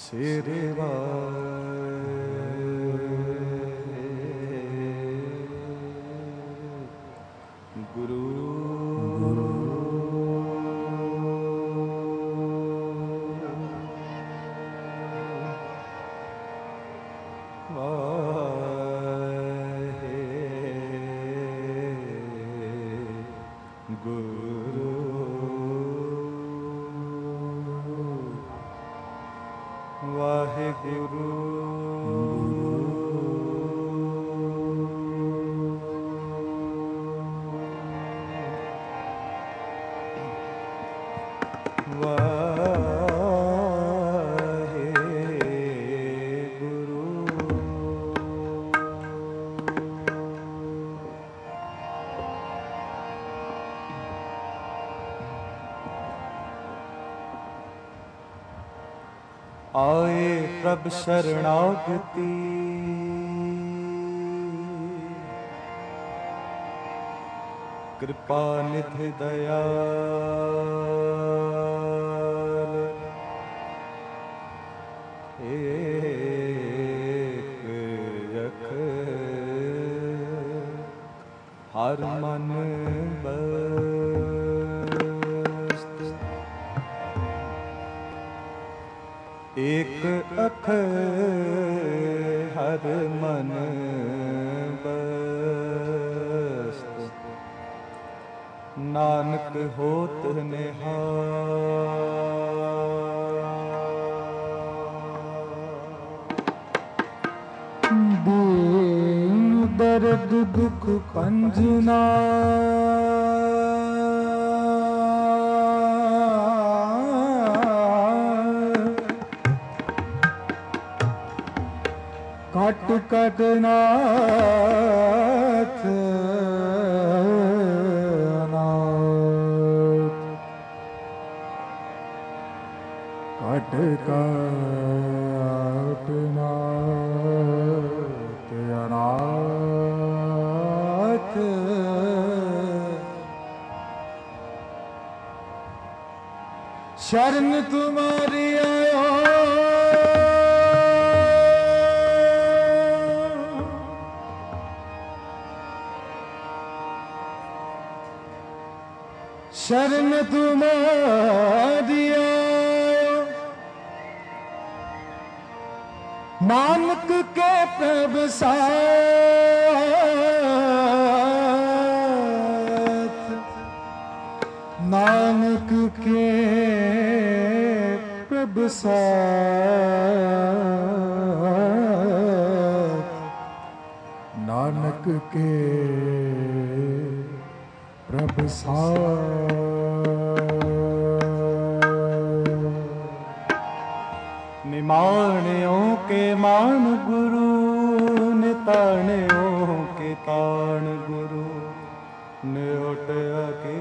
सेवा गुरु आए प्रभ शरणागति कृपा निधि दयाल एक यख हर मन बस्त एक अख हर मन बस्त नानक होत निहाल दीन दर्द दुख पंजना कट कट नाथ कट कट नाथ अनाथ शरण तुम्हारी आयो शरण तुम्हारी आयो नानक के प्रभ साथ नानक के प्रभ साथ नानक के प्रभ साथ निमाणियों के मान गुरु निताणियों के ताण गुरु न्योट के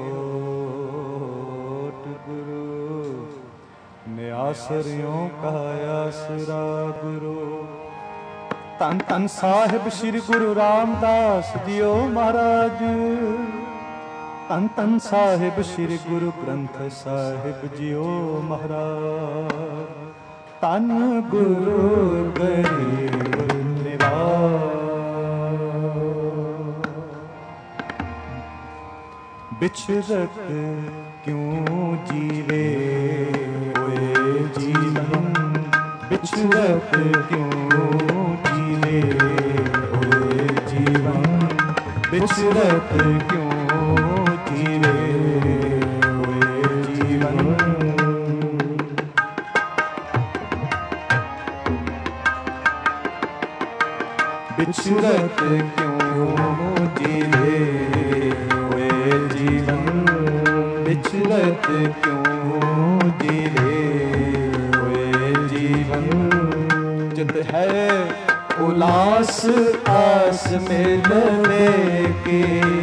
होट गुरु न्यासरियों का आसरा गुरु तन तन साहिब श्री गुरु रामदास जियो महाराज तन तन साहिब श्री गुरु ग्रंथ साहिब जियो महाराज तन गुरु गरीब निवास बिछड़त क्यों जीवे होए जीवन बिछड़त क्यों जीवे होए जीवन बिछड़त क्यों जीवे होए जीवन बिछड़त क्यों जीवे हुए जीवन बिछड़त क्यों जीवे हुए जीवन जित है उलास आस मिलने की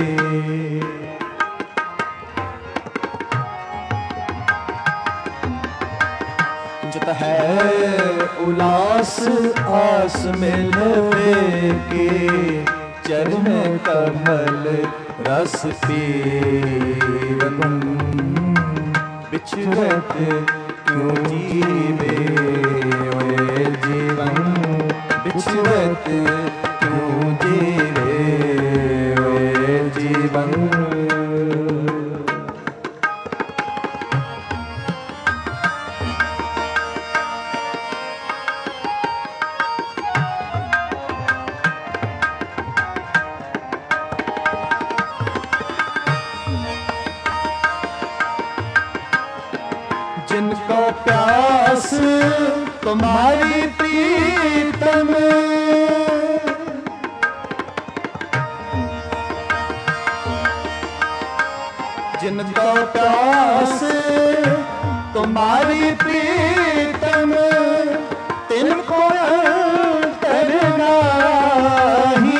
जित है उलास आस मिलने के चरण कमल रस पीवन बिछड़त क्यों जीवे वे जीवन बिछड़त क्यों जीवे वे जीवन। जिनको प्यास तुम्हारी प्रीतम, जिनको प्यास तुम्हारी प्रीतम, तिनको अंतर नाही।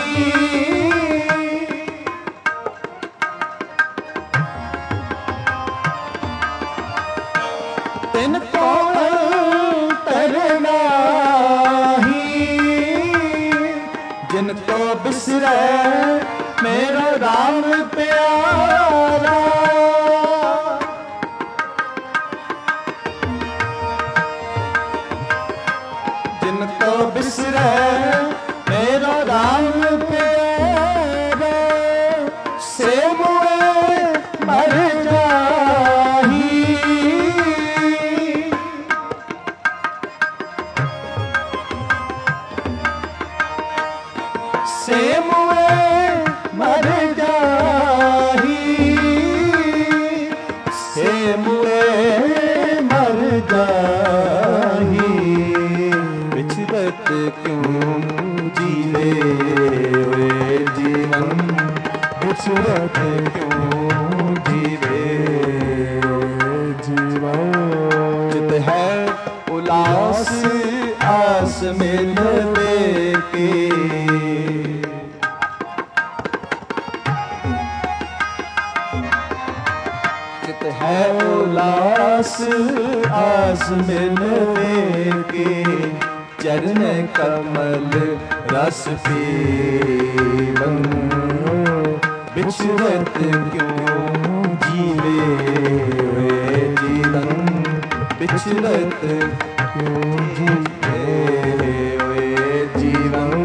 तिनको अंतर नाही, जिनको बिसरे मेरा राम प्यारा, जिनको बिसरे मेरा राम प्यारा, से मुए मर जाही। से मुए मर जाही, से मुए मर जाही। बिछड़त क्यों जीवे वे जीवन, बिछड़त क्यों जीवे वे जीवन। चित है उलास आस मिलने की, चित है उलास आस मिलने की। चरण कमल रस पीवन, बिछड़त क्यों जीवे वे जीवन, बिछड़त क्यों जीवे वे जीवन।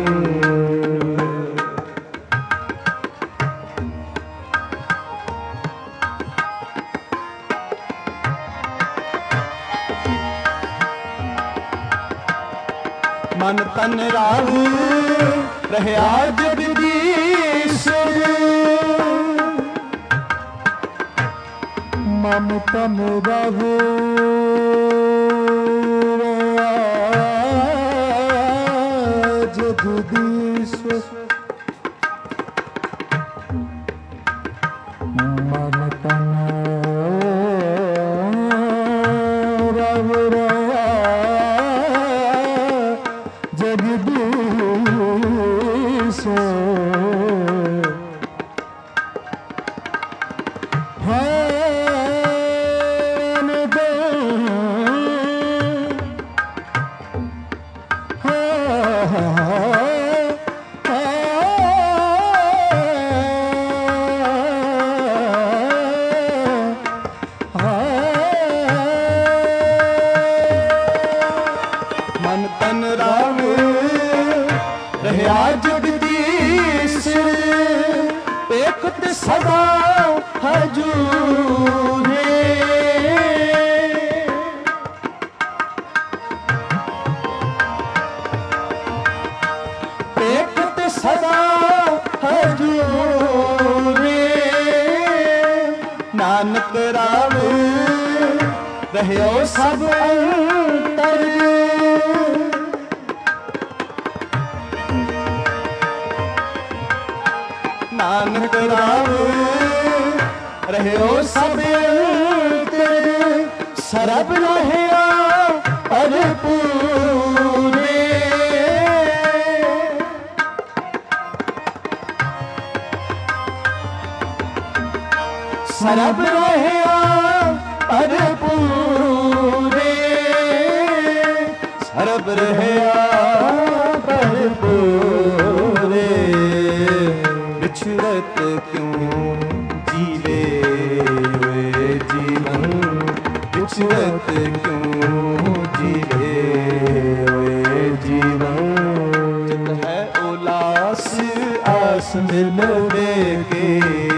मन तन राहु रहे आज विदेश, मन तन राहु आज विदेश, मन तन राहु जगदीश। मन तन राम रहे आज जगदीश, एकत सदा हजूरे। एकत सदा हजूरे, नानक राम रहो सब अंतर। नानक राम रहो सब अंतर, सरब रहया भरपूरे। सरब रहया भरपूरे, सरब रहया भरपूरे। बिछड़त क्यों जीवे वे जीवन, बिछड़त क्यों जीवे वे जीवन। चित है उलास आस मिलवे के,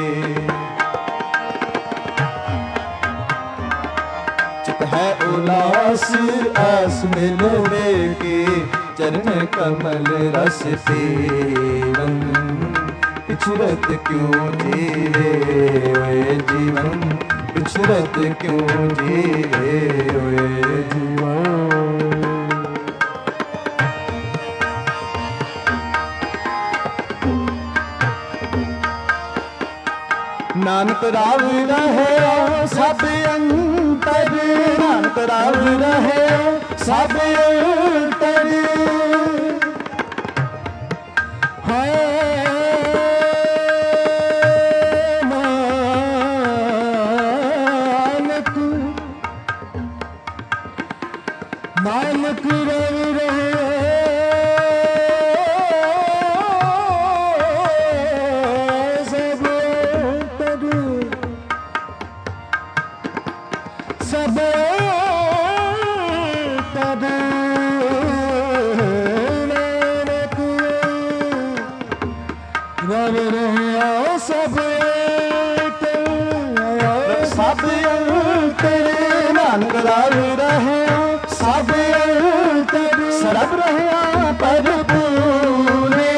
चित है उलास आस मिलवे के, चरण कमल रस पीवन। बिछड़त क्यों जीवे वे जीवन, बिछड़त क्यों जीवे वे जीवन। नानक राव रहे सब अंतर, नानक राव रहे सब अंतर। नानक रव रहे सब अंतर, सब अंतर। नानक रव रहे सब अंतर, सब अंतर। नानक रव रहे सब अंतर, सरब रहिया परपूरे,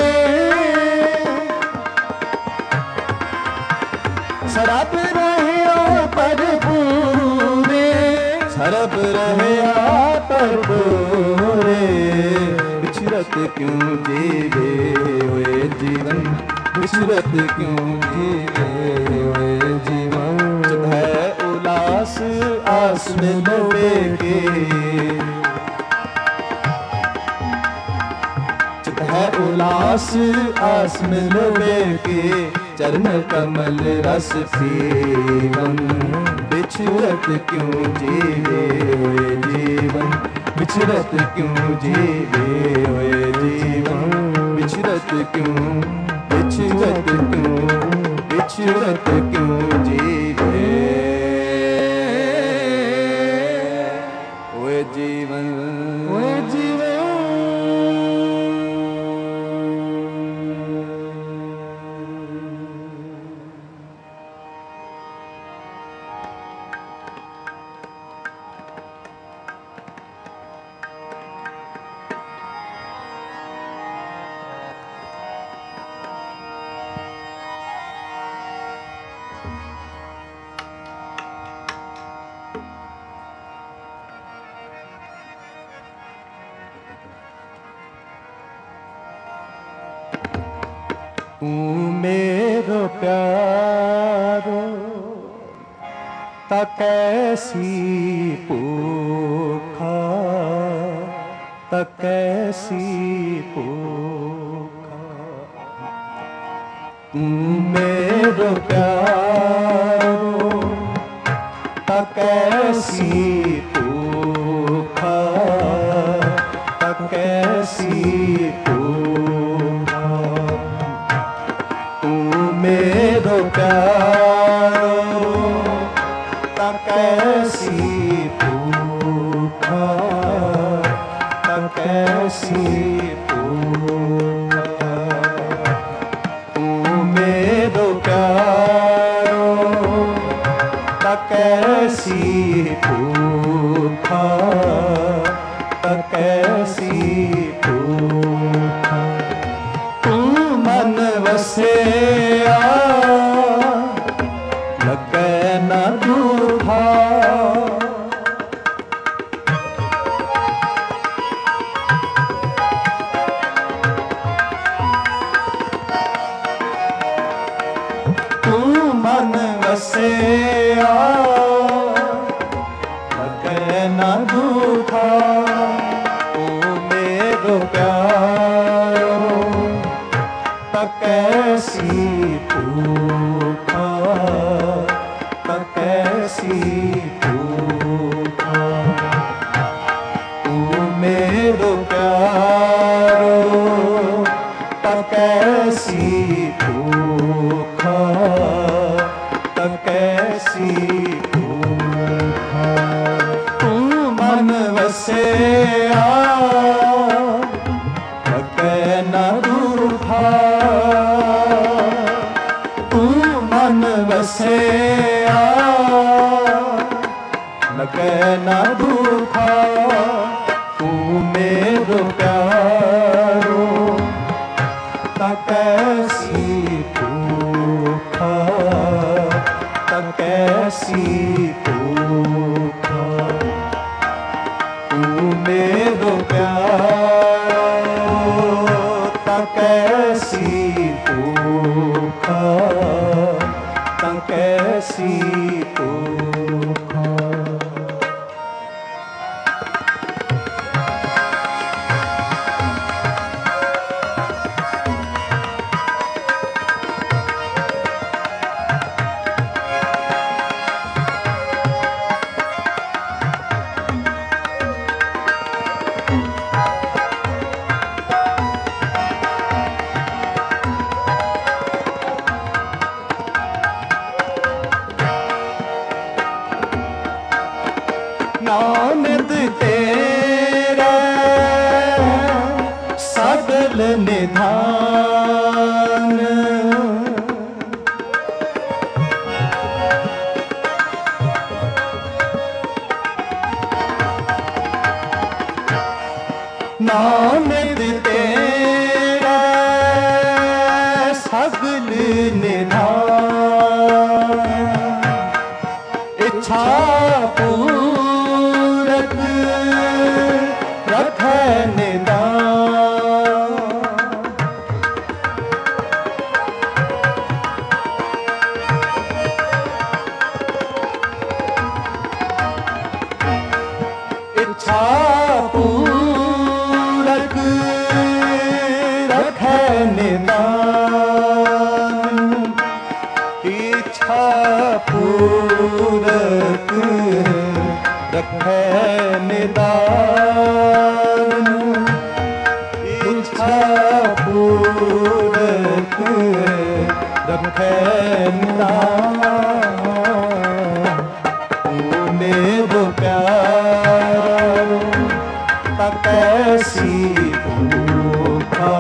सरब रहिया परपूरे, सरब रहिया परपूरे। बिछड़त क्यों जीवे वे जीवन, बिछड़त क्यों जीवे वे जीवन। चित है उलास आस मिलवे के, चित है उलास आस मिलवे के, चरण कमल रस पीवन। बिछड़त क्यों जीवे वे जीवन, बिछड़त क्यों जीवे वे जीवन। बिछड़त क्यों, बिछड़त क्यों, बिछड़त क्यों जीवे वे जीवन, वे जीवन। तू मेरो प्यारो ता कैसी भूखा, ता कैसी भूखा। तू मेरो प्यारो ता कैसी भूखा, ता कैसी भूखा। मेरो प्यारो ता कैसी भूखा, ता कैसी भूखा। तू मेरो प्यारो ता कैसी भूखा, ता कैसी भूखा। तू मन वसिया लगे न दूठा, तू मन वसिया लगे न दूठा। तू मेरो प्यारो ता कैसी भूखा, ता कैसी भूखा। तू मेरो प्यारो ता कैसी भूखा, ता कैसी वसया लगे ना दुखा तू मेरो प्यारो कैसी भूखा कैसी भूखा तू मेरो प्यारो कैसी भूखा कैसी भूखा। नानद तेरा सगल निधान नानद तेरा सगल निधान इच्छा रखे निदान इच्छा पूरक रखे निदान इच्छा पूरक रखे निदान इच्छा पूरक रखे निदान तू मेरो प्यारो कैसी भूखा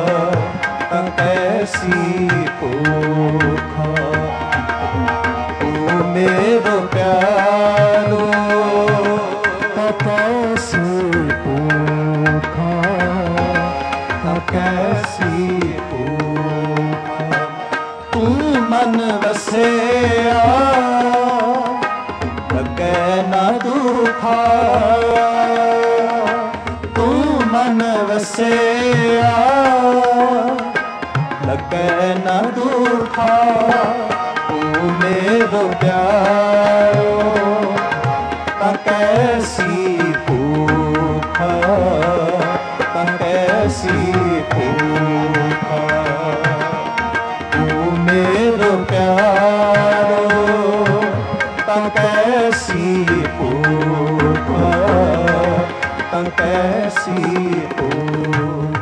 कैसी भूखा तू मेरो प्यारो कैसी भूखा कैसी भूखा तू मन वसया लगे ना दुखा तू मन वसया लगे ना दुखा तू मेरो प्यारो कैसी भूखा कैसी भूखा तू मेरो प्यारो कैसी भूखा कैसी भूखा।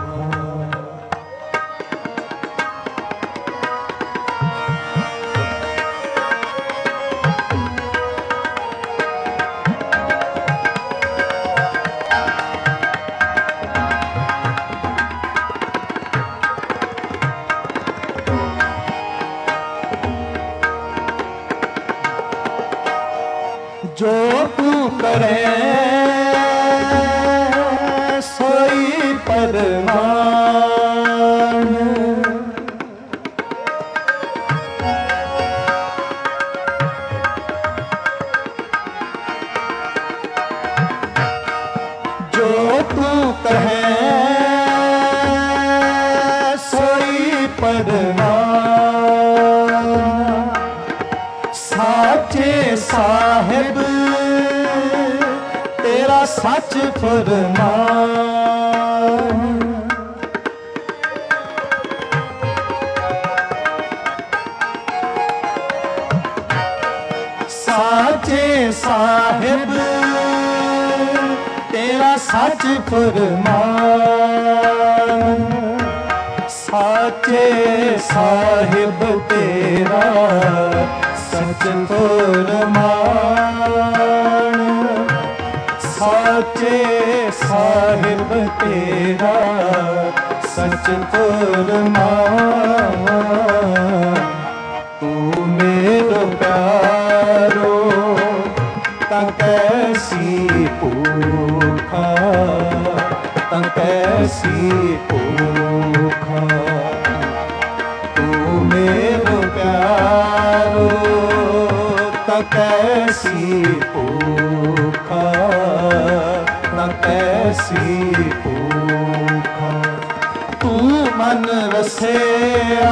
जो तू करे सोई परमान जो तू कहे सोई परमान साचे साहिब तेरा सच फरमान साचे साहिब तेरा सच फरमान साचे साहिब तेरा सच फरमान साचे साहिब तेरा सच फरमान तू मेरे ਕੈਸੀ ਭੂਖਾ, ਤਾਂ ਕੈਸੀ ਭੂਖਾ, ਤੂੰ ਮੇਰੋ ਪਿਆਰੋ, ਤਾਂ ਕੈਸੀ ਭੂਖਾ, ਤਾਂ ਕੈਸੀ ਭੂਖਾ, ਤੂੰ ਮਨ ਵਸਿਆ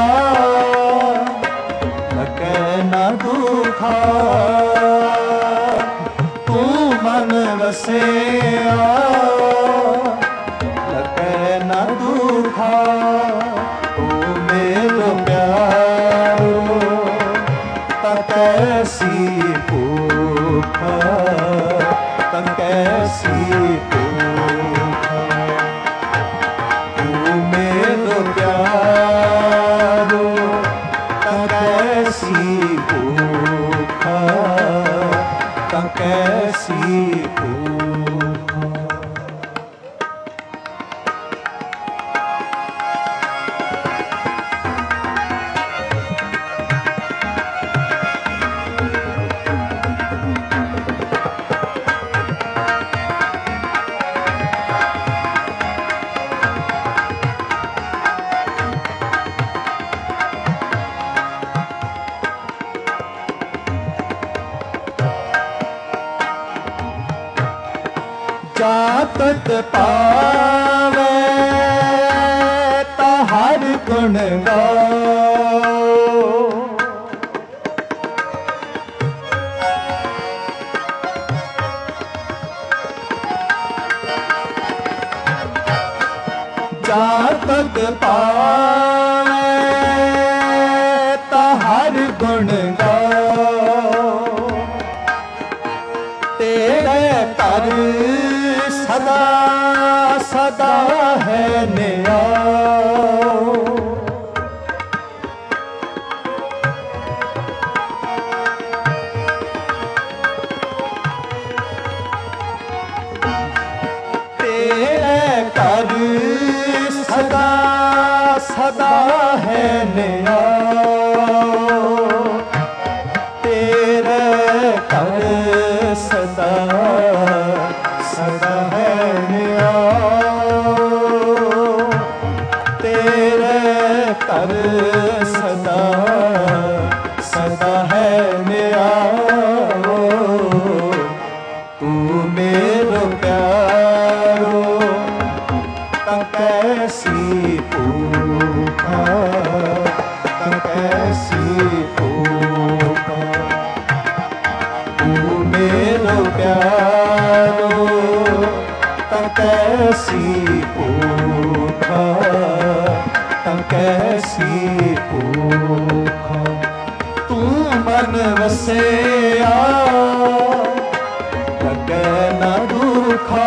ਲਗੈ ਨਾ ਦੁਖਾ, ਤੂੰ ਮਨ ਵਸਿਆ ਲਗੈ ਨਾ ਦੁਖਾ, ਤੂੰ ਮੇਰੋ ਪਿਆਰੋ, ਤਾਂ ਕੈਸੀ ਭੂਖਾ, ਤਾਂ ਕੈਸੀ ਭੂਖਾ, ਤੂੰ ਮੇਰੋ ਪਿਆਰੋ, ਤਾਂ ਕੈਸੀ ਭੂਖਾ, ਤਾਂ ਕੈਸੀ ਭੂਖਾ। ਜਾਤਤ ਪਾਵੇ ਤਾਂ ਹਰ ਗੁਣ ਗਾਓ, ਜਾਤਤ ਪਾਵੇ ਤਾਂ ਹਰ ਗੁਣ ਗਾਓ, ਤੇਰੇ ਘਰ ਸਦਾ ਸਦਾ ਹੈ ਨਿਆਓ, ਤੇਰੇ ਘਰ ਸਦਾ ਸਦਾ ਹੈ ਨਿਆਓ, ਤੇਰੇ ਘਰ ਸਦਾ ਸਦਾ ਹੈ ਨਿਆਓ, ਤੇਰੇ ਘਰ ਸਦਾ ਸਦਾ ਹੈ ਨਿਆਓ, ਤੂੰ ਮੇਰੋ ਪਿਆਰੋ, ਤਾਂ ਕੈਸੀ ਭੂਖਾ, ਤਾਂ ਕੈਸੀ ਭੂਖਾ, ਤੂੰ ਮੇਰੋ ਪਿਆਰੋ, ਤਾਂ ਕੈਸੀ ਭੂਖਾ, ਤਾਂ ਕੈਸੀ ਭੂਖਾ, ਤੂੰ ਮਨ ਵਸਿਆ ਲਗੈ ਨਾ ਦੁਖਾ,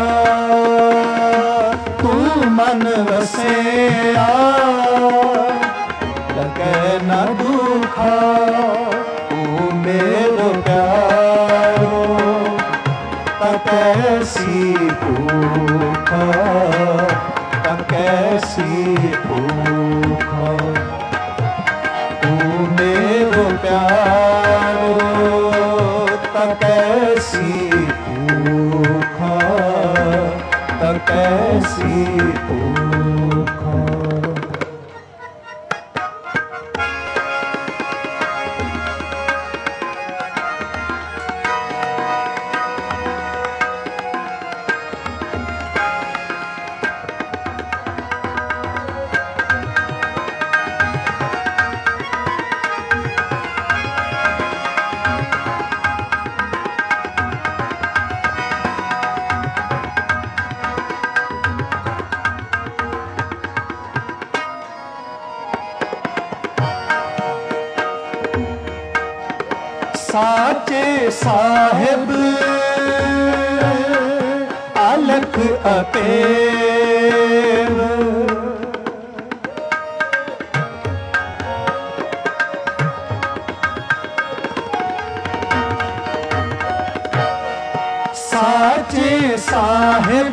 ਤੂੰ ਮਨ ਵਸਿਆ ਲਗੈ ਨਾ ਦੁਖਾ, ਤੂੰ ਮੇਰੋ ਪਿਆਰੋ, ਤਾਂ ਕੈਸੀ ਭੂਖਾ, ਤਾਂ ਕੈਸੀ ਭੂਖਾ, ਤੂੰ ਮੇਰੋ ਪਿਆਰੋ, ਤਾਂ ਕੈਸੀ ਭੂਖਾ, ਤਾਂ ਕੈਸੀ ਭੂਖਾ। ਸਾਚੇ ਸਾਹਿਬ ਅਲਖ ਅਪੇਵ, ਸਾਚੇ ਸਾਹਿਬ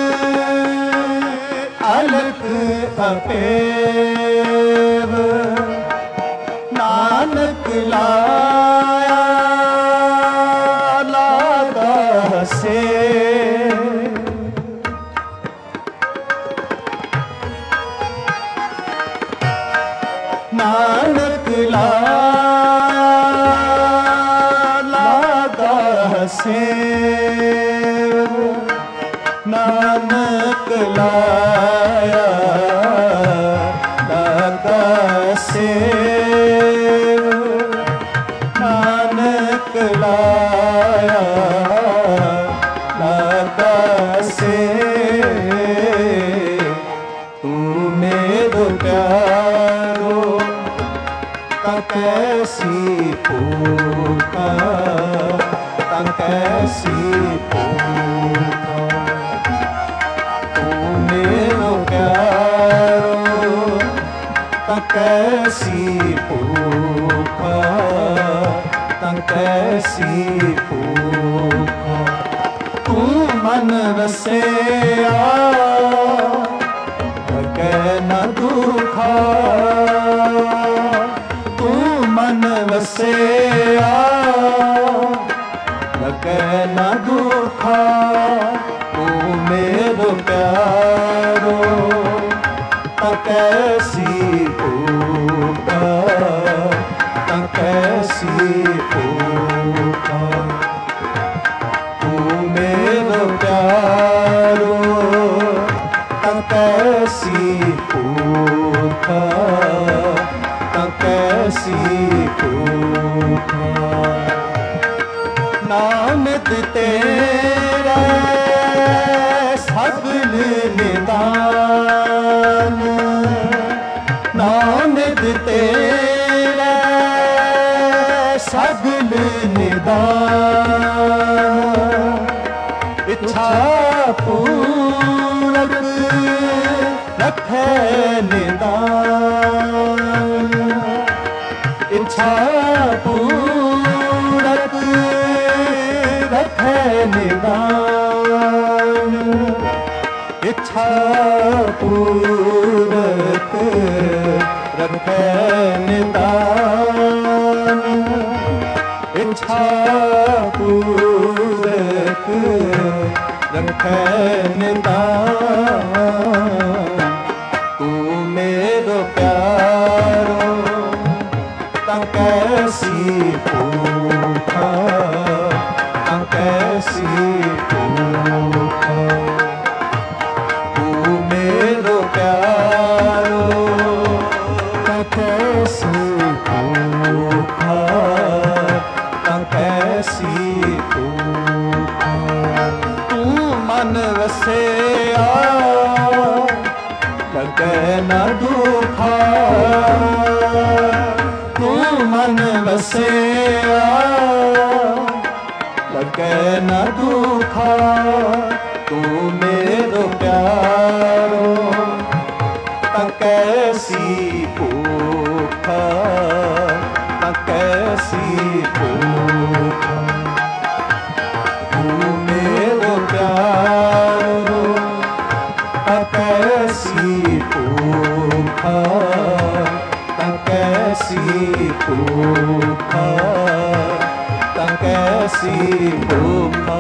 ਅਲਖ ਅਪੇਵ, ਨਾਨਕ ਲਾਇਆ ਲਾਦਾ सेव नानक लाया दाता सेव नानक लाया दाता सेव तू मेरो प्यारो कैसी पूका कैसी पूका तू मेरो प्यारो कैसी पूका कैसी पूका तू मन रसिया न दुखा तू मन वसिया न दुखा तू मेरो प्यारो कैसी पूका कैसी पूका तू मेरो प्यारो कैसी पूका कैसी पूका नानक तेरा सगल निदान नानक तेरा सगल निदान इच्छा पूरक रखे निदान इच्छा पूरक रखे निदान इच्छा पूरक रखे निदान इच्छा पूरक रखे निदान तू मेरो प्यारो कैसी पूका कैसी पूका तू मेरो प्यारो कैसी पूका कैसी पूका तू मन वसिया लगे न दुखा तू मन वसिया लगे न दुखा तू मेरो प्यारो कैसी पूका कैसी पूका तू मेरो प्यारो कैसी पूका कैसी पूका कैसी पूका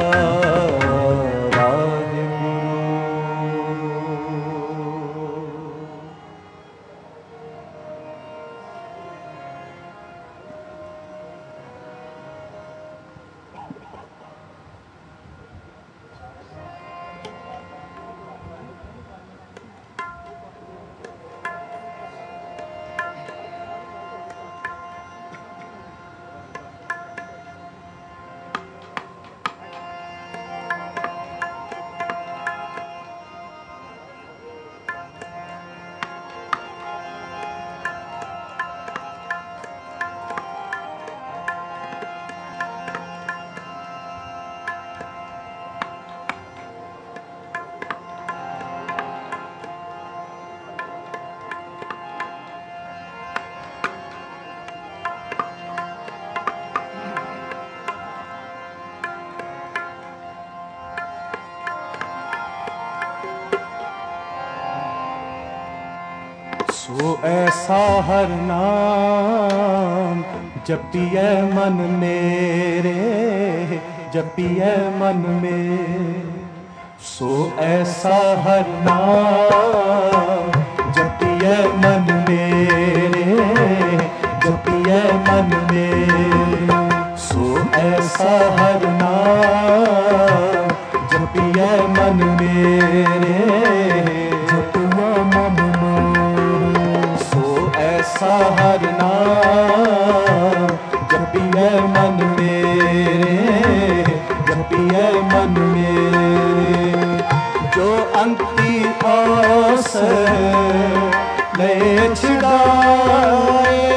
सो ऐसा हर नाम जपिए मन मेरे जपिए मन में सो ऐसा हर नाम जपिए मन मेरे जपिए मन में सो ऐसा हर नाम जपिए मन मेरे, जपिए मन मेरे। सो ऐसा हर नाम जपिए मन मेरे, जपिए मन मेरे। जो अंती आस ले छिड़ाए,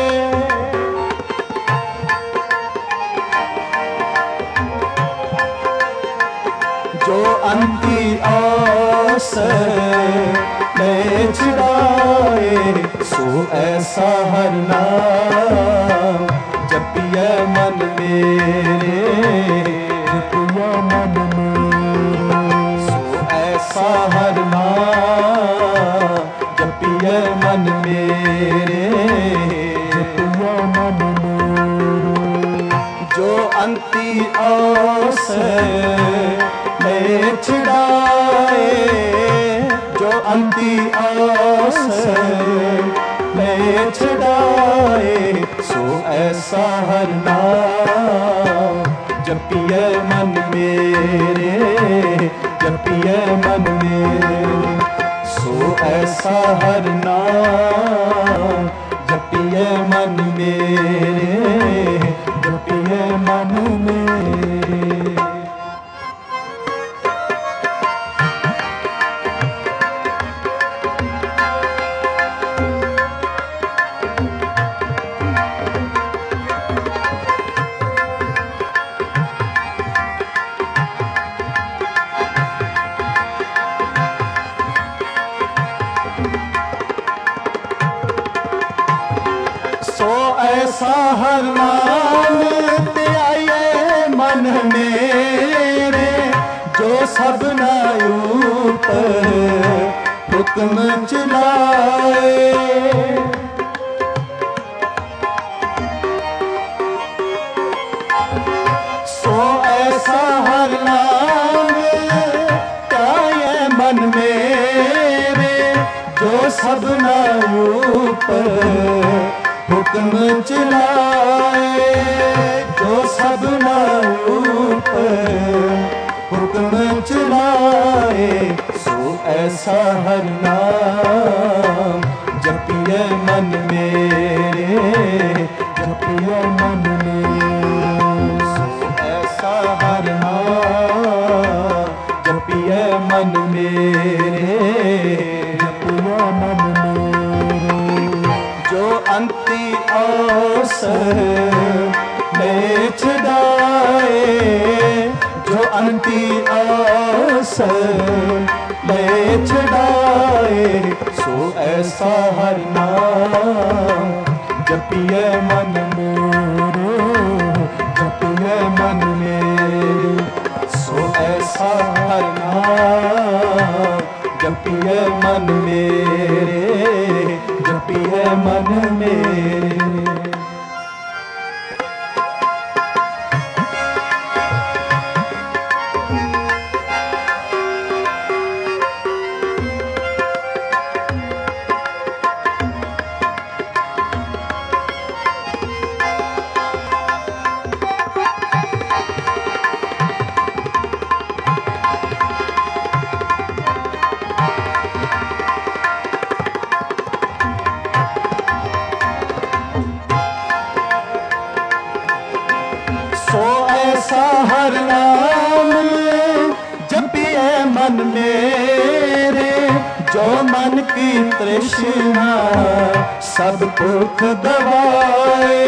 जो अंती आस ले छिड़ाए, सो ऐसा हर नाम जपिए मन मेरे, जपिए मन मेरे। सो ऐसा हर नाम जपिए मन मेरे, जपिए मन मेरे। जो अंती आस ले छिड़ाए, जो अंती आस ले छिड़ाए, सो ऐसा हर नाम जपिए मन मेरे, जपिए मन मेरे। सो ऐसा हर नाम जपिए मन मेरे, जपिए मन मेरे। सो ऐसा हर नाम ध्याए मन मेरे, जो सबना ऊपर हुक्म चलाए। सो ऐसा हर नाम ध्याए मन मेरे, जो सबना ऊपर हुक्म चलाए, जो सबना ऊपर हुक्म चलाए। सो ऐसा हर नाम जपिए मन मेरे, जपिए मन मेरे। सो ऐसा हर नाम जपिए मन मेरे, जपिए मन मेरे। जो अंती आस ले छिड़ाए, जो अंती आस ले छिड़ाए, सो ऐसा हर नाम जपिए मन मेरे, जपिए मन मेरे। सो ऐसा हर नाम जपिए मन मेरे, जपिए मन मेरे। सो ऐसा हर नाम जपिए मन मेरे, जो मन की तृष्णा सब दुख दबाए।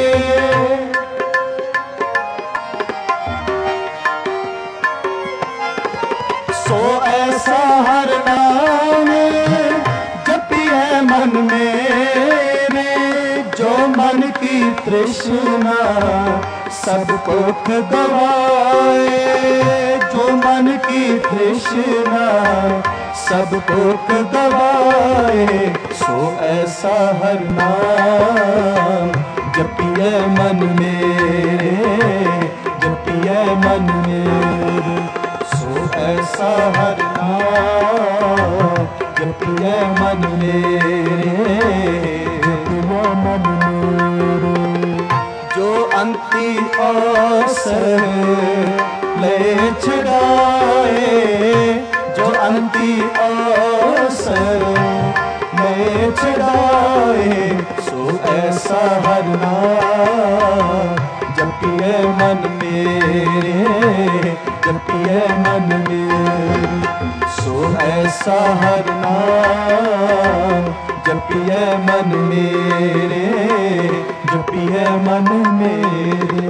सो ऐसा हर नाम जपिए मन मेरे, जो मन की तृष्णा सब दुख दबाए, जो मन की तृष्णा सब दुख दबाए। सो ऐसा हर नाम जपिए मन मेरे, जपिए मन मेरे। सो ऐसा हर नाम जपिए मन मेरे, जपिए मन मेरे। जो अंति अवसर ले छुड़ाए, जो अंति अवसर ले छुड़ाए, सो ऐसा हर नाम जपिए मन मेरे, जपिए मन मेरे, सो ऐसा हर नाम जपिए मन मेरे, जपिए मन मेरे।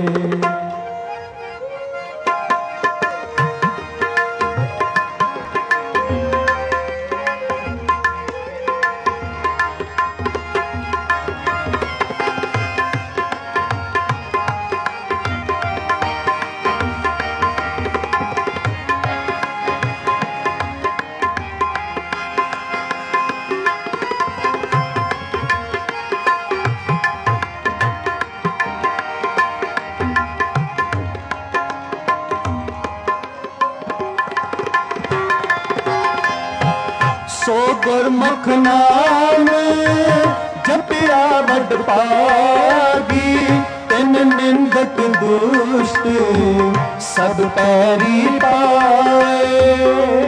सो गुरमुख नाम जपिया बड़ पागी, तिन निंदक दुष्ट सब पैरी पाए।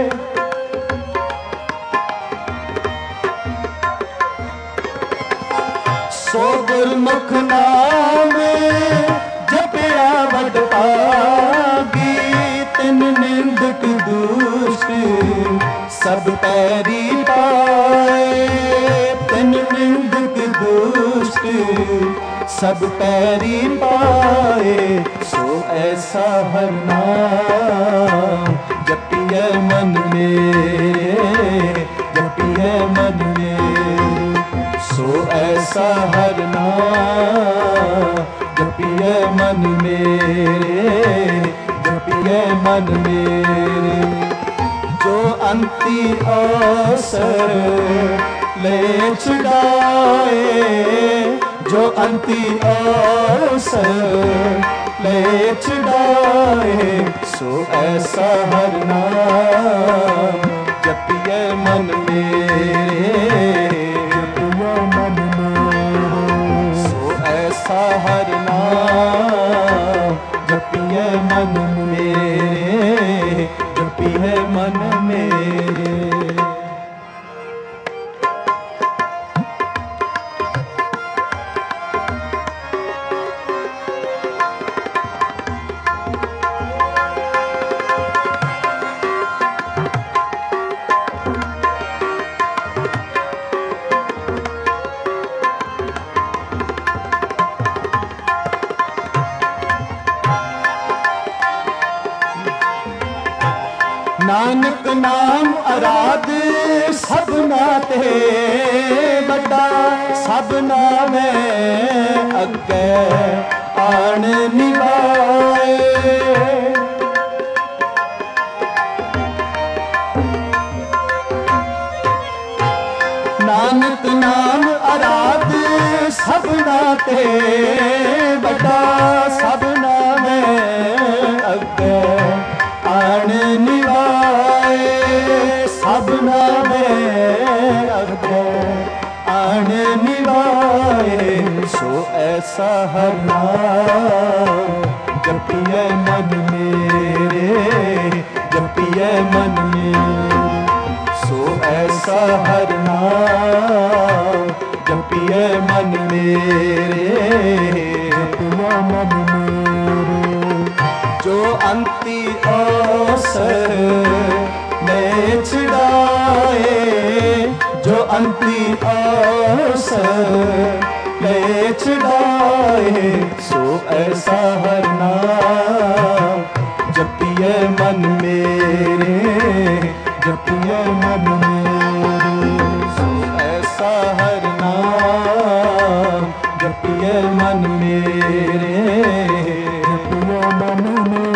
सो गुरमुख नाम जपिया बड़ पागी, तिन निंदक दुष्ट सब पैरी पाए, तिन निंदक दुष्ट सब पैरी पाए, सो ऐसा हर नाम जपिए मन मेरे, जपिए मन मेरे, सो ऐसा हर नाम जपिए मन मेरे, जपिए मन मेरे, जो अंति अवसर ले छुड़ाए, जो अंति अवसर ले छुड़ाए, सो ऐसा हर नाम जपिए मन मेरे, जपिए मन मेरे, सो ऐसा हर नाम जपिए मन मेरे, जपिए मन मेरे। नानक नाम आराध सबना ते बड़ा, सबना में अगे आन निभाए। नानक नाम आराध सबना ते बड़ा, सबना में अगे आन निभाए, सबना में अगे आन निभाए, सो ऐसा हर नाम जपिए मन मेरे, जपिए मन मेरे, सो ऐसा हर नाम जपिए मन मेरे, जपिए मन मेरे, जो अंति अवसर ले छुड़ाए, जो अंति अवसर ले छुड़ाए, सो ऐसा हर नाम जपिए मन मेरे, जपिए मन मेरे, सो ऐसा हर नाम जपिए मन मेरे, जपिए मन मेरे।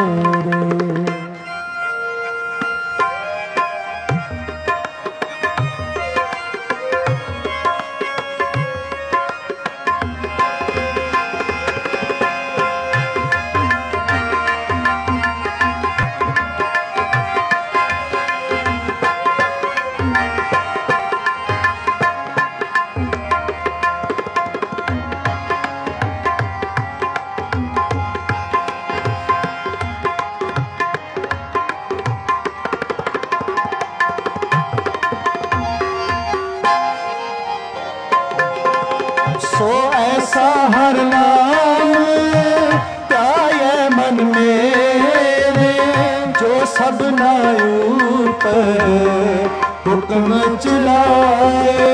हुक्म चलाए।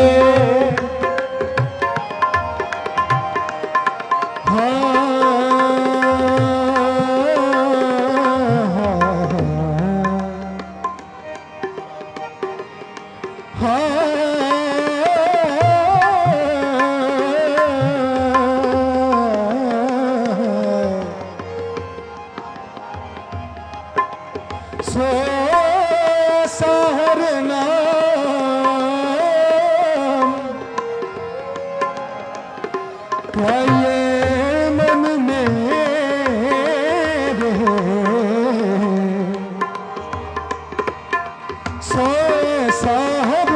सो सहर नाम ये मन मेरे, सो सहर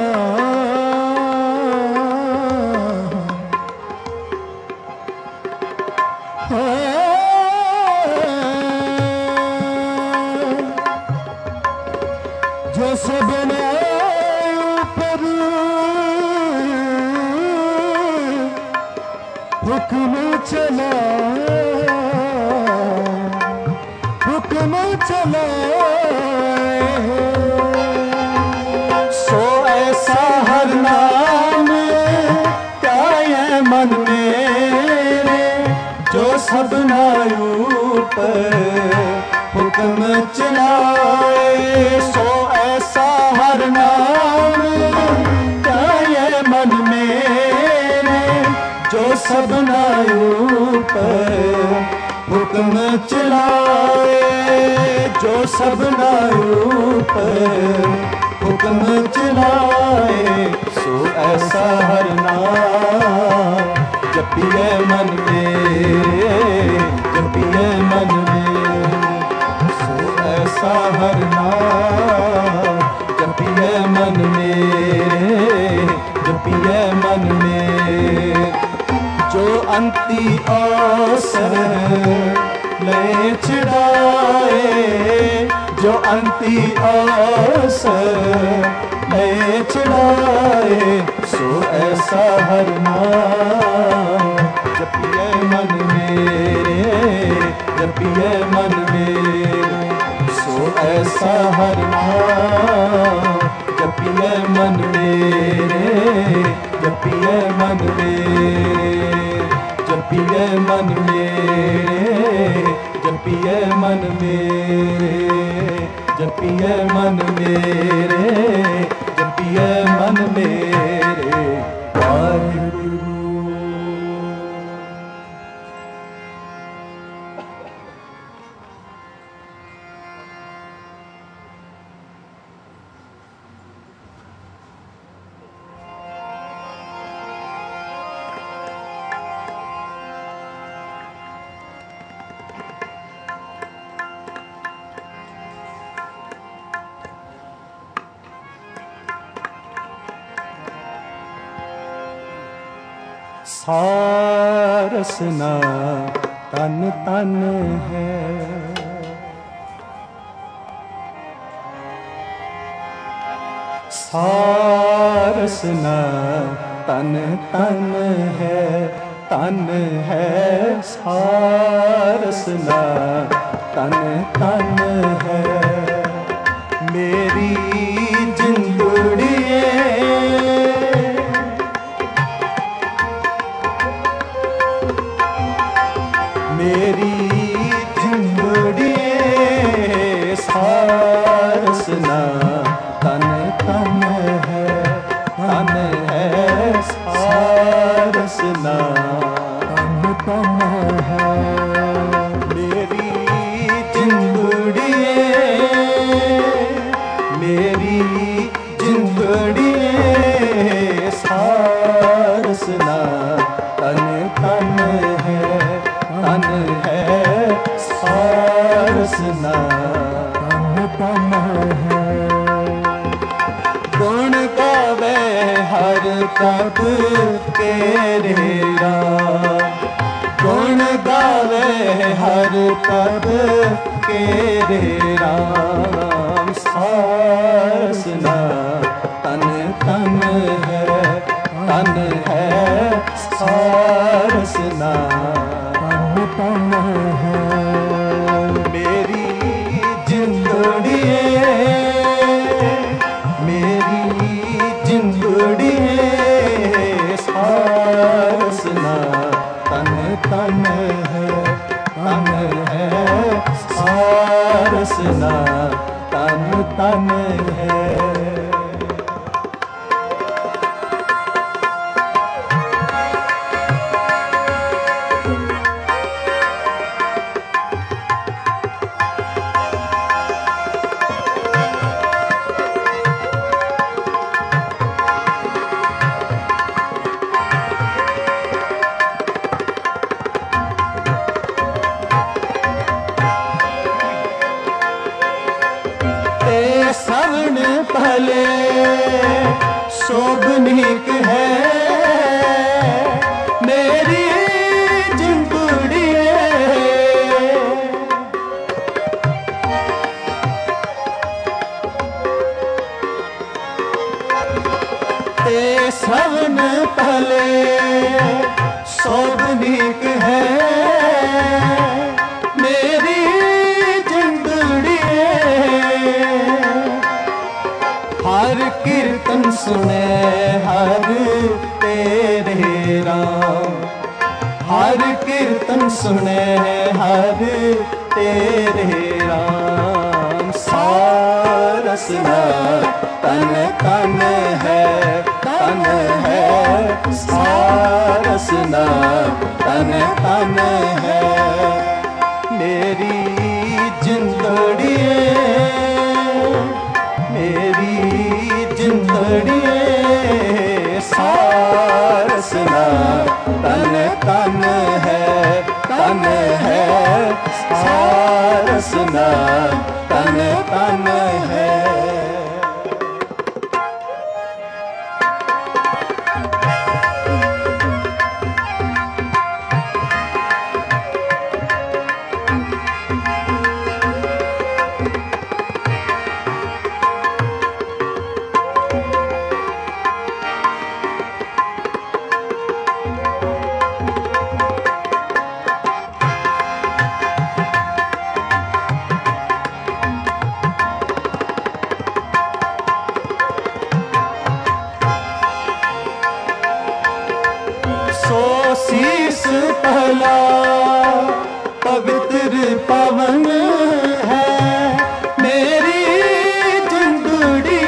जो सबने ऊपर हुक्म चलाए, हुक्म चलाए। सो ऐसा हर नाम क्या ये मन मेरे, जो सबना ऊपर हुक्म चलाए। सो ऐसा हर नाम क्या ये मन मेरे, जो सबना ऊपर हुक्म चलाए। जो सबना ऊपर हुक्म चलाए। सो ऐसा हर नाम जपिए मन मेरे, जपिए मन मेरे। सो ऐसा हर नाम जपिए मन मेरे, जपिए मन मेरे। जो अंती अवसर ले छुड़ाए, जो अंती अवसर ले छुड़ाए। सो ऐसा हर नाम जपिए मन मेरे, जपिए मन मेरे। सो ऐसा हर नाम जपिए मन मेरे, जपिए मन मेरे, जपिए मन मेरे, जपिए मन मेरे, जपिए मन मेरे, जपिए मन मेरे। वाहिगुरु। सारसना तन तन है, सारसना तन तन है, तन है सारसना तन तन है। मेरी जिंदड़िए मेरी जिंदड़िए सारसना तन तन है, तन है सारसना तन तन है। मेरी जिंदड़िए, मेरी जिंदड़िए सारसना तन तन है, तन है सारसना तन तन है। गुण गावे हर तब तेरे राम, गुण गावे हर तब तेरे राम। सारसना तन तन है, तन है सारसना तन है। मेरी जिंदड़िए सारसना तन तन है। सवण पहले शोभनीक है मेरी जिंदड़ी, ते सवण पहले शोभनीक है मेरी जिंदड़ी। हर कीर्तन सुने हर तेरे राम, हर कीर्तन सुने हर तेरे राम। सारसना तन तन है, तन है सारसना तन तन है। मेरी जिंदड़ी मेरी जिंदड़ी सारसना तन तन है, तन है सारसना तन तन है। शीस पहला पवित्र पवन है मेरी जिंदड़ी।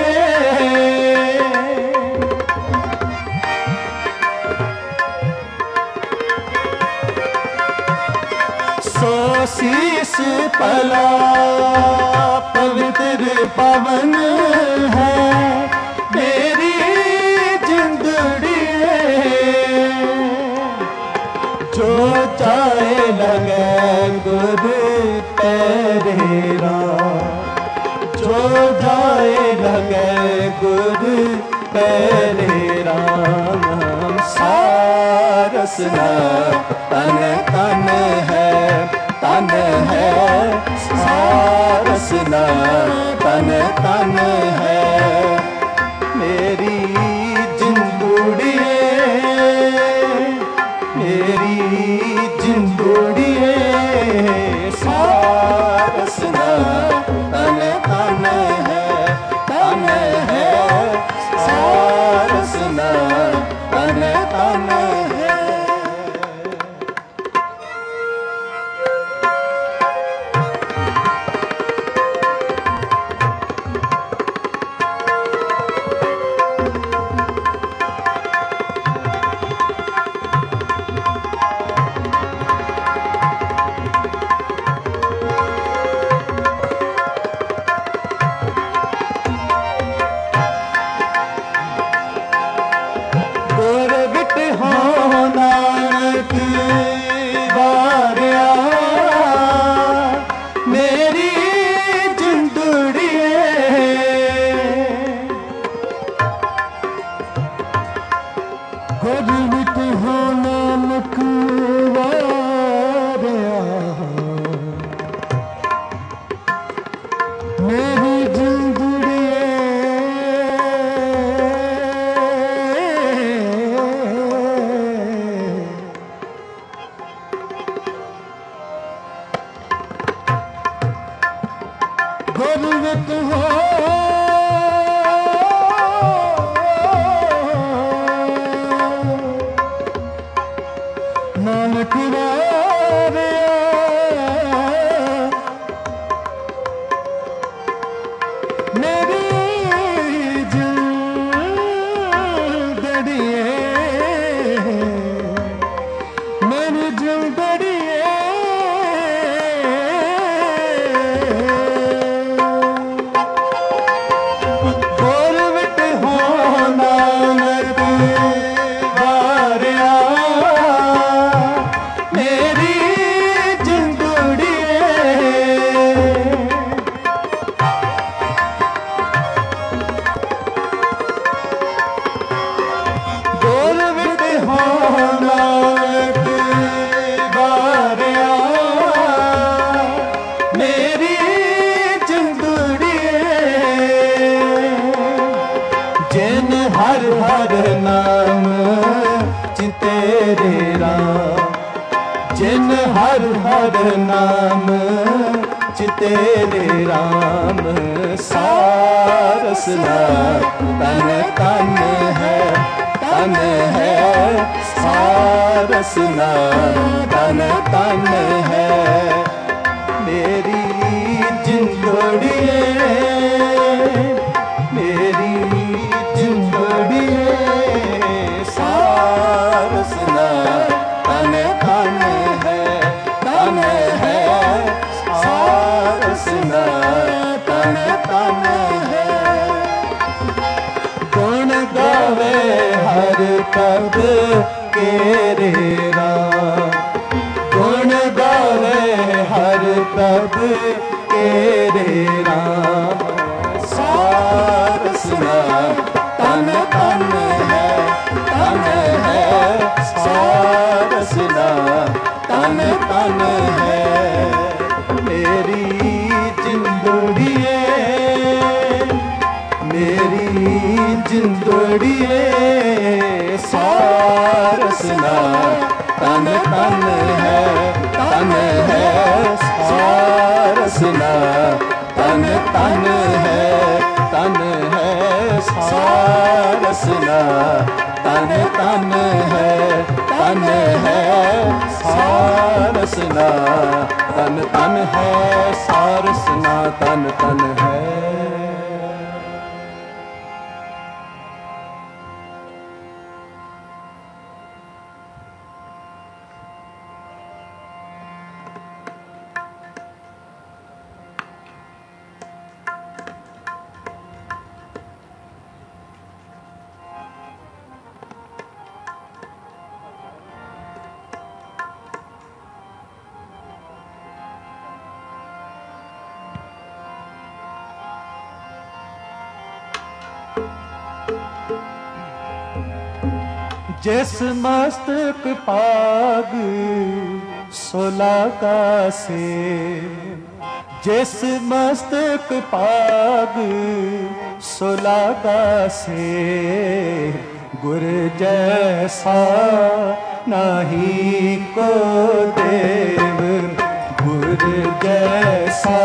सो शीस पहला पवित्र पवन है मेरी जिंदड़ी। जो जाए लगे गुरु तेरा, जो जाए लगे गुरु तेरा। सारसना तन तन है, तन है सारसना तन तन है। मेरी जिंदड़ी मेरी जिंदड़ी सारसना तन तन है, तन है सारसना तन तन है। गुरवित हो नानक वारिया हर नाम चितेरे राम सारस नाम तन तन है सारस नाम तन तन है मेरी जिंदड़िए मेरी जिंदड़िए सारस नाम तन तन है सारस नाम तन तन है गुण गावे हर कब केरे राम गुण गावे हर कब केरे राम सारस नाम तन तन है सारस नाम तन तन है मेरी जिंदड़िए सारस नाम तन तन है सारस नाम तन तन है सारस नाम तन तन है सारस नाम तन तन है सारस नाम तन तन है जिस मस्तक पाग सोलागा से जिस मस्तक पाग सोलागा से गुर जैसा नहीं को देव गुर जैसा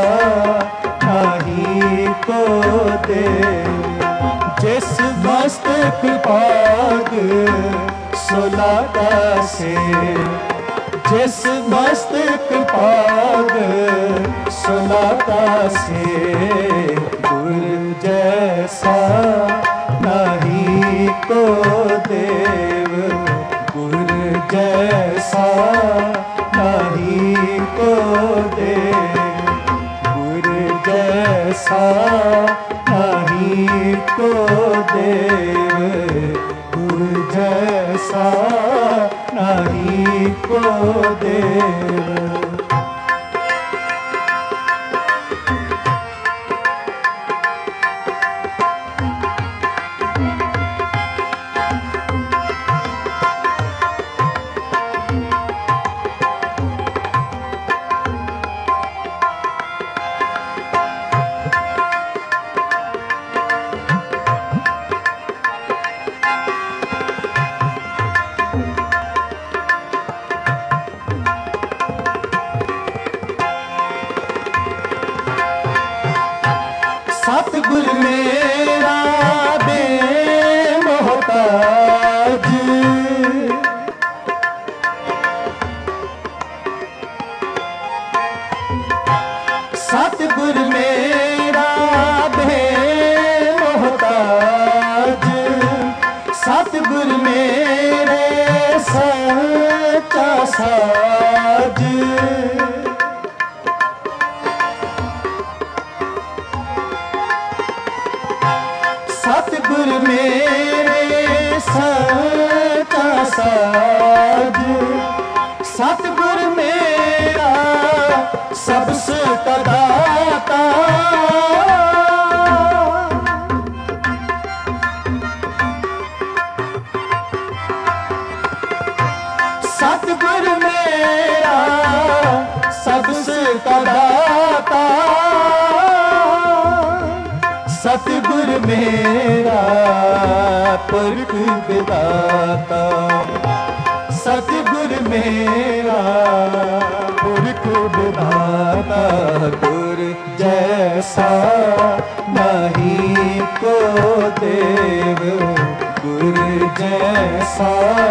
नहीं को देव जिस मस्तक पाग सोलागा से जिस मस्तक पाग सोलागा से गुर जैसा नहीं को देव गुर जैसा नहीं को देव गुर जैसा नहीं को देव गुरु जैसा नहीं को देव सतगुर मेरा दे मोहताज सतगुर मेरा दे मोहताज सतगुर मेरे सच्चा साज सतगुर मेरे सच्चा साज सतगुर मेरा सबसे दाता सतगुर मेरा सबसे दाता सतगुर मेरा पुरख विदाता सतगुर मेरा पुरख विधाता, गुर जैसा नहीं को देव, गुर जैसा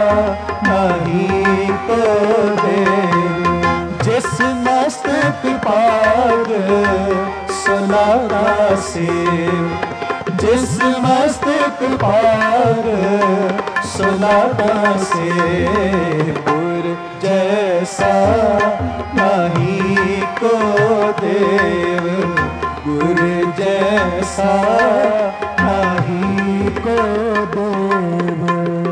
नहीं को देव। जिस मस्तक पाग सुनाता सेव, जिस मस्तक पाग सुनाता सेव, गुर जैसा नहीं को देव, गुर जैसा नहीं को देव।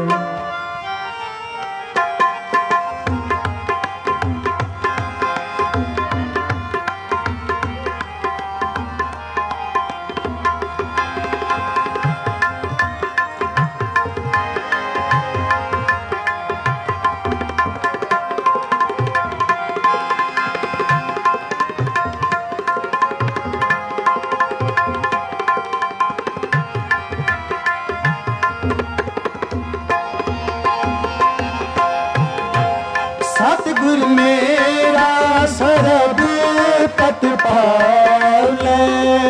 सतगुर मेरा सरब तत पाले,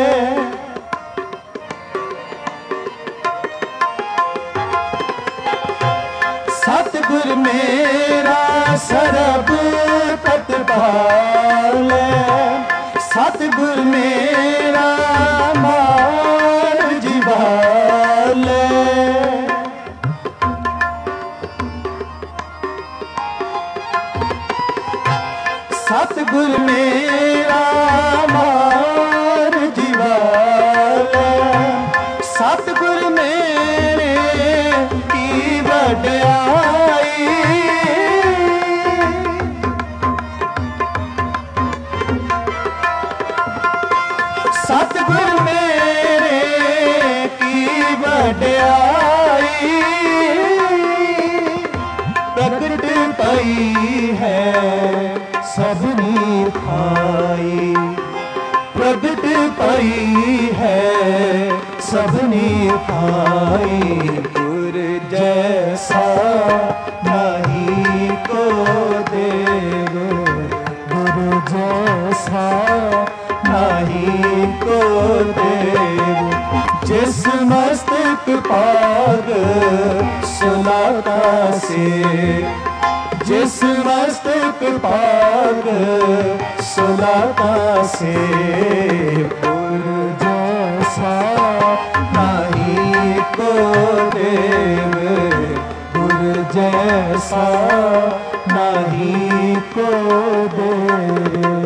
सतगुर मेरा सरब तत पाले, सतगुर मेरा मान जिवाले। सतगुर मेरा मान जिवाले, सतगुर मेरे की वड्याई, सतगुर मेरे की वड्याई। प्रगट पई है सबनी खाई, प्रगट पई है सबनी खाई, गुर जैसा नहीं को देव, गुर जैसा नहीं को देव। जिस मस्तक पाग सुनाता से, जिस मस्तक पाग सुनाता से, गुर जैसा नहीं को देव, गुर जैसा नहीं को देव।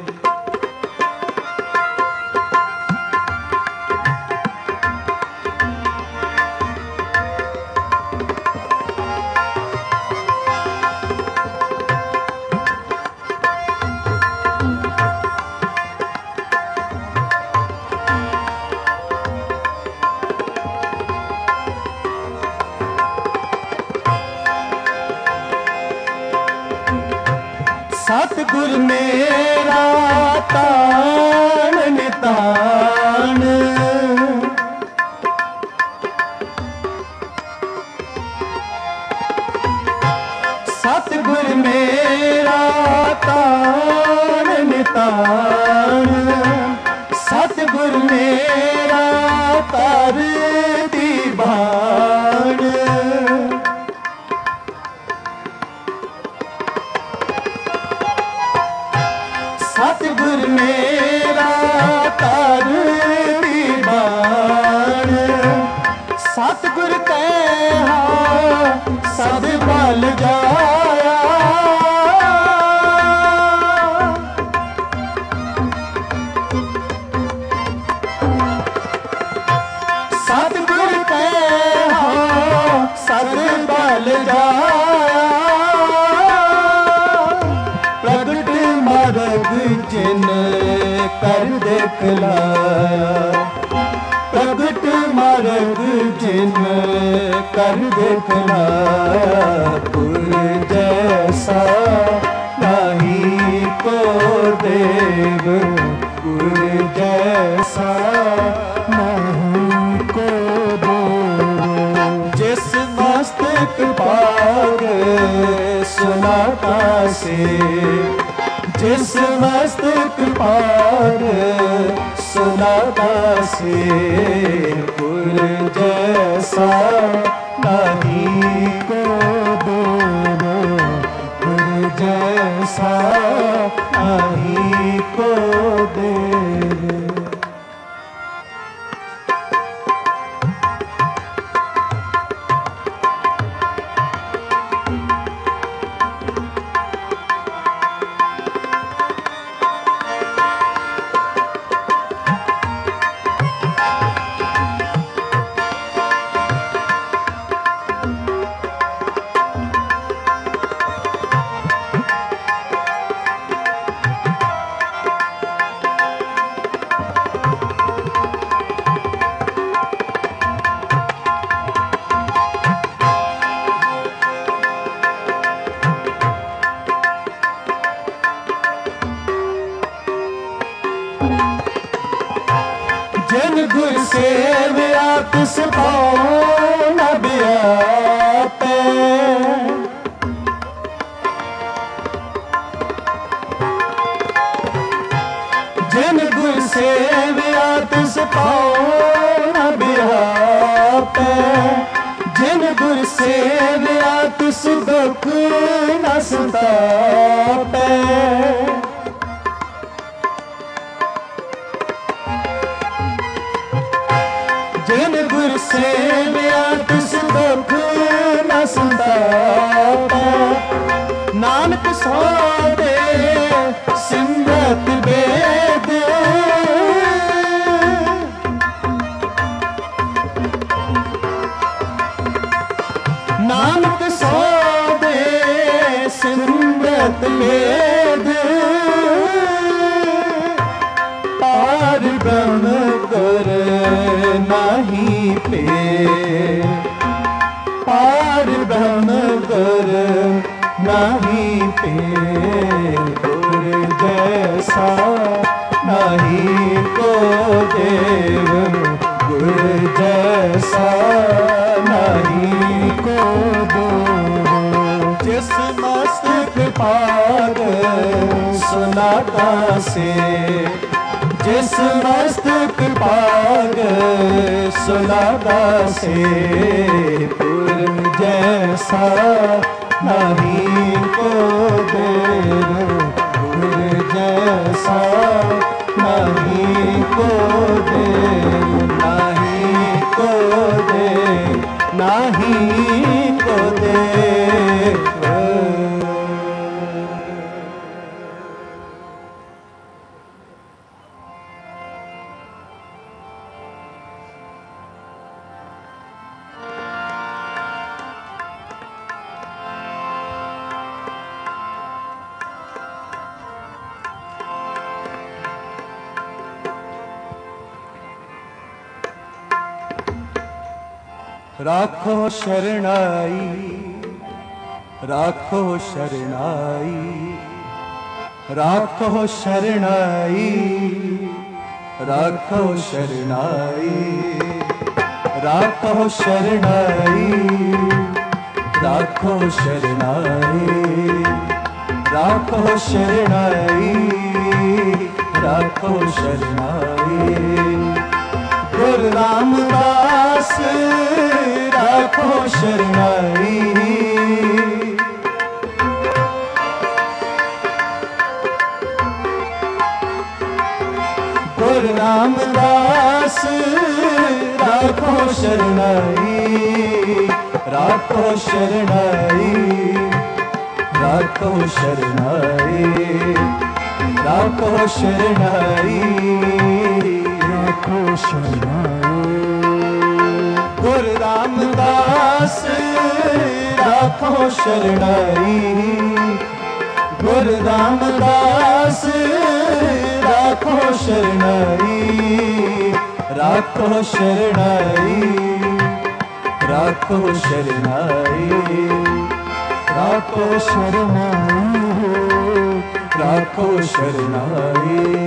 सतगुर मेरा तान नितान, सतगुर मेरा तान नितान, सतगुर मेरा तार दीवान। सतगुर मेरा तार दीवान, सतगुर कहा सद बल जाया, सतगुर कहा सद बल जाया। प्रगट मार्ग जिन कर दिखलाया, प्रगट मार्ग जिन कर दिखलाया, गुर जैसा नहीं को देव, गुर जैसा नहीं को देव। जिस मस्तक पाग दाता से, जिस मस्तक पार सुनाता से, गुर जैसा नहीं को देव, गुर जैसा नहीं को देव। जिन गुर सेवया तिस पाओ न बियापे, जिन गुर सेवया तिस पाओ न बियापे, जिन गुर सेवया तिस दुख न सतापे। जिन गुर सेवया तिस दुख न सतापे, नानक सो दे सिमरत वेद, नानक सो दे सिमरत वेद, पार ब्रह्म गुर नहीं पे, पार ब्रह्म गुर नहीं पे, गुर जैसा नहीं को देव, गुर जैसा नहीं को देव। जिस मस्तक पार सुनाता से, जिस मस्तक पाग सुनादा से, पूर्व जैसा नहीं को देव, गुर जैसा नहीं को देव, नहीं को देव, नहीं को देव। राखो शरणाई, राखो शरणाई, राखो शरणाई, राखो शरणाई, राखो शरणाई, राखो शरणाई, राखो शरणाई, राखो शरणाई। गुरु रामदास राखो शरणाई, गुरु रामदास राखो शरणाई, राखो शरणाई, राखो शरणाई, राखो शरणाई, राखो शरणाई। गुरु रामदास राखो शरणाई, गुरु रामदास राखो शरणाई, राखो शरणाई, राखो शरणाई, राखो शरणाई, राखो शरणाई।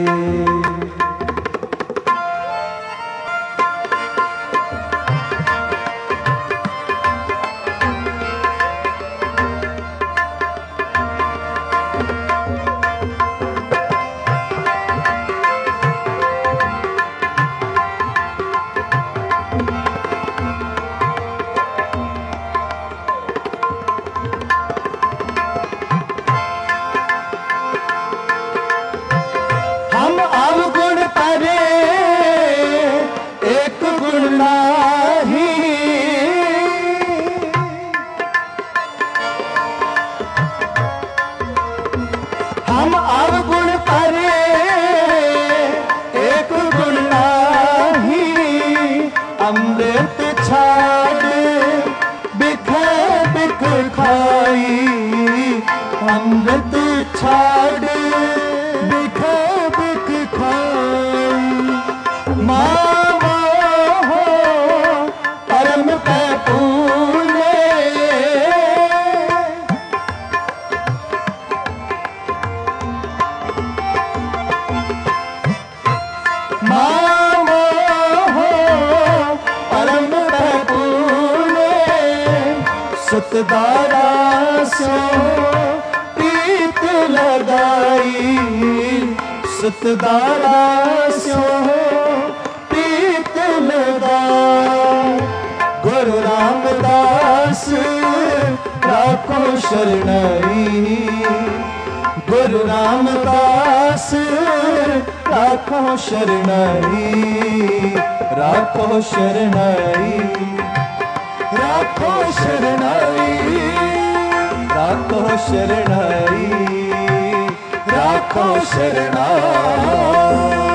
सतदारा सो प्रीत लगाई, सतदारा सो प्रीत लगाई। गुरु रामदास राखो शरणाई, गुरु रामदास राखो शरणाई, राखो शरणाई, राखो शरणाई, राखो शरणाई, राखो शरणाई।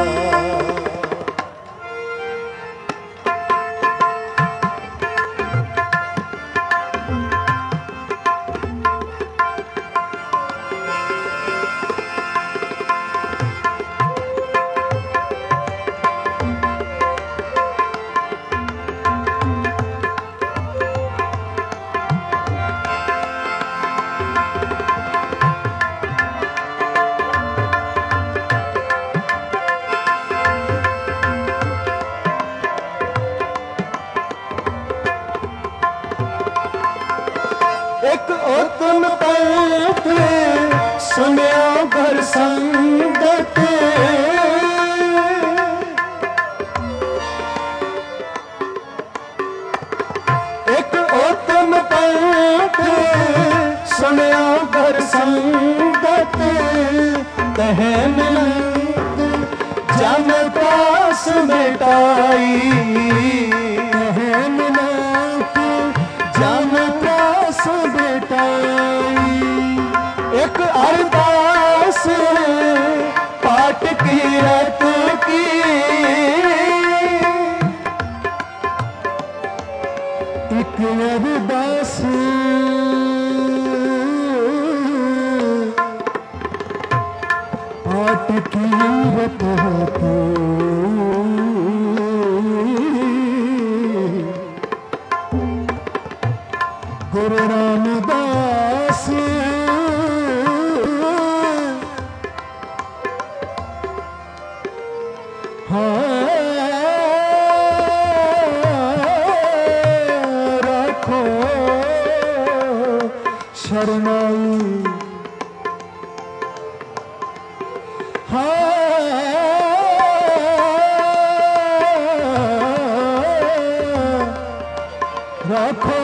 एक उत्तम पंथ सुनियो घर संगत, एक उत्तम पंथ सुनियो घर संगत। तह मिलत जन पास मिटाई, तह मिलत जन पास मिटाई। एक अरदास पाठ की रत की, एक अरदास पाठ की रत की। गुरु रामदास राखो शरणाई, राखो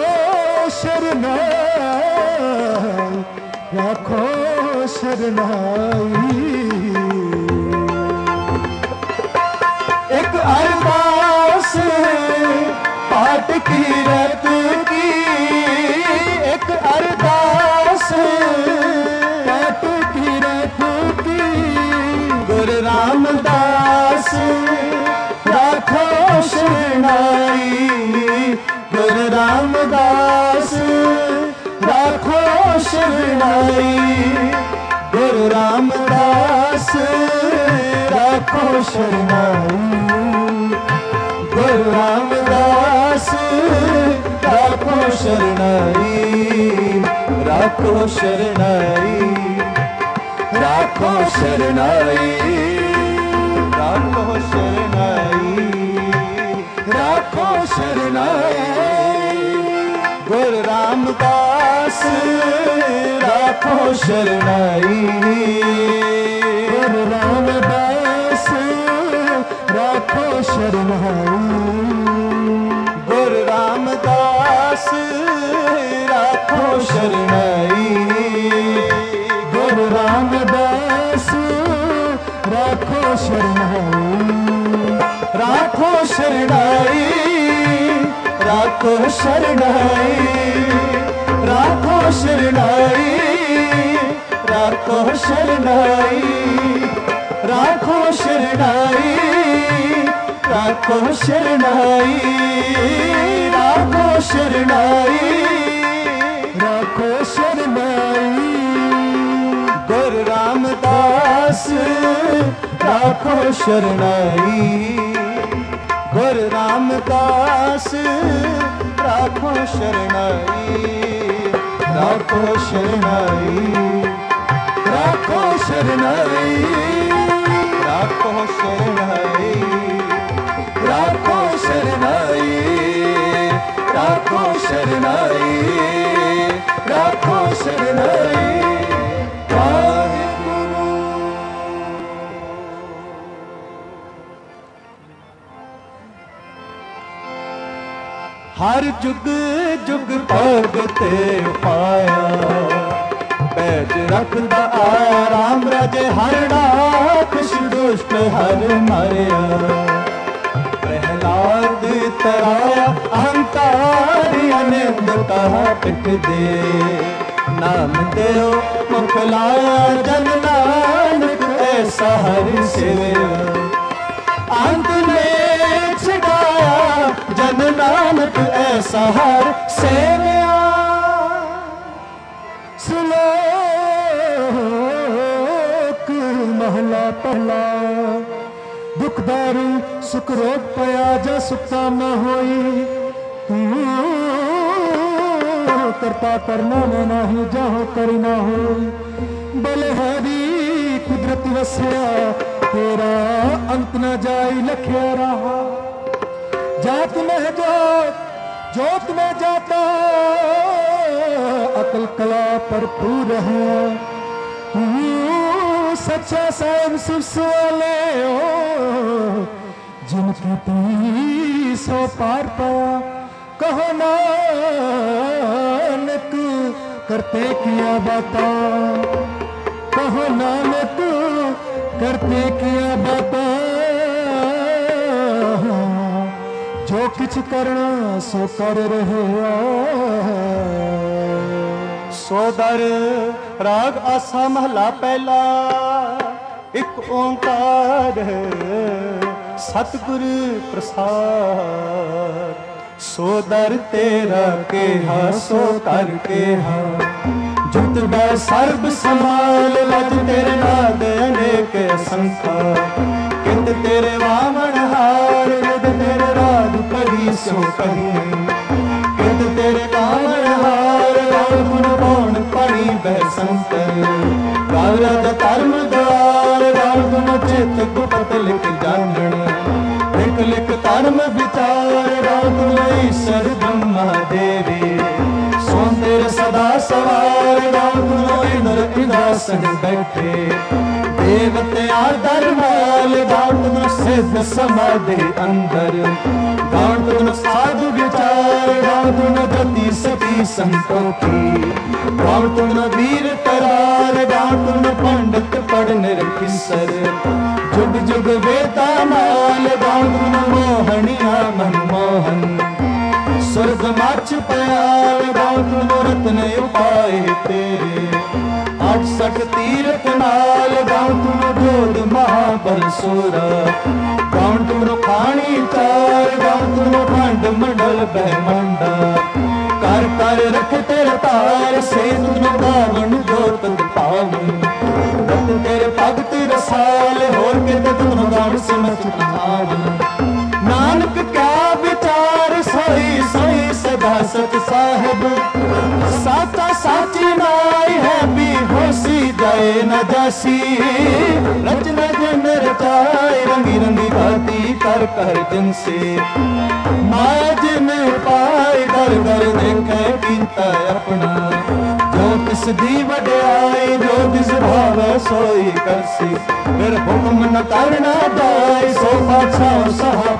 शरणाई, राखो शरणाई। एक अरदास पाठ की रत की, एक अरदास पाठ की रत की। गुरु रामदास राखो शरणाई, गुरु रामदास राखो शरणाई, गुरु रामदास राखो शरणाई, गुरु रामदास राखो शरणाई, राखो शरणाई, राखो शरणाई, राखो शरणाई, राखो शरणाई। गुरु रामदास राखो शरणाई, गुरु रामदास राखो शरणाई, गुरु रामदास राखो शरणाई, गुरु रामदास राखो शरणाई, राखो शरणाई, राखो शरणाई, राखो शरणाई, राखो शरणाई, राखो शरणाई, राखो शरणाई, राखो शरणाई, राखो शरणाई। गुरु रामदास राखो शरणाई, गुरु रामदास राखो शरणाई, राखो शरणाई, राखो शरणाई, राखो शरणाई, राखो शरणाई, राखो शरणाई। ਨਹੀਂ ਵਾਹਿਗੁਰੂ। ਹਰ ਜੁਗ ਜੁਗ ਭਗਤੇ ਪਾਇਆ, ਪੈਜ ਰੱਖਦਾ ਆਇਆ ਰਾਮ ਰਾਜੇ ਹਰਣਾ, ਖੁਸ਼ ਦੁਸ਼ਟ ਹਰ ਮਾਰਿਆ। ਪ੍ਰਹਿਲਾਦ ਤਰਾਇਆ ਅਹੰਕਾਰੀ ਅਨੰਦ ਕਹਾ ਪਿੱਠ ਦੇ, ਨਾਮ ਦਿਓ ਮੁਖ ਲਾਇਆ ਜਨ ਨਾਨਕ ਐਸਾ ਹਰਿ ਸੇਵਿਆ। ਅੰਤ ਨੇ ਛਡਾਇਆ ਜਨ ਨਾਨਕ ਐਸਾ ਹਰਿ ਸੇਵਿਆ। श्लोक महला पहला। दुखदारू सुख रोग पया जा सुखता न होई, करता करना में नाही जाहो करी ना हो। बलहारी कुदरत वसया तेरा अंत न जाई लख्या रहा। जात में जोत जोत में जाता अकल कला भरपूर है। सच्चा साहिब सुसवाले हो जिनकी ती सो पार पाया। कहो नानक करते किया बाता, कहो नानक करते किया बाता। जो किछ करना सो कर रहे। सोदर राग आसा महला पहला। एक ओंकार सतगुर प्रसाद। सोदर तेरा केहा सो कर केहा। जुत बै सर्ब संभाल लज तेरे नाद अनेक संखा। कित तेरे वामन हार विद तेरे राग कही सो कही। कित तेरे कामन हार गुण कौन पड़ी बह संकर। गारद कर्म द्वार गाल गुण चित गुप्त लिख जानन। लिख लिख कर्म विचार गाल गुण ईश्वर ब्रह्मा देवी। सोन तेरे सदा सवार गाल गुण इंद्र इंद्रासन बैठे। देवते आदर माल गाल गुण सिद्ध समाधि अंदर। गाल गुण साधु विचार गाल गुण गति सती संतोखी। गाल गुण वीर करार गाल गुण पंडित पढ़ निरखिसर। जुग जुग वेदा माल गाल गुण मोहनिया मनमोहन। स्वर्ग माच पयाल गाल गुण रत्न उपाय तेरे। 68 तीरथ नाल गाल गुण जोध महाबल सोरा। गाल गुण खानी चार गाल गुण खंड मंडल बहमंडा। कर कर रख तेरे तार से तुम गावन जो तद पावन। रत तेरे भगत रसाल होर के तुम गान समझ आवन। नानक क्या विचार सोई सोई सदा सच साहिब। साचा साची नाई है भी होसी जाए न जासी। रचना जन रचाए रंगी रंगी भांति कर कर जिनसे। माया जिन पाए दर दर देखे कीता अपना। जो तिस दी वड्याई जो तिस भावे सोई करसी। फिर हुक्म न करना जाए सो पाछा सहा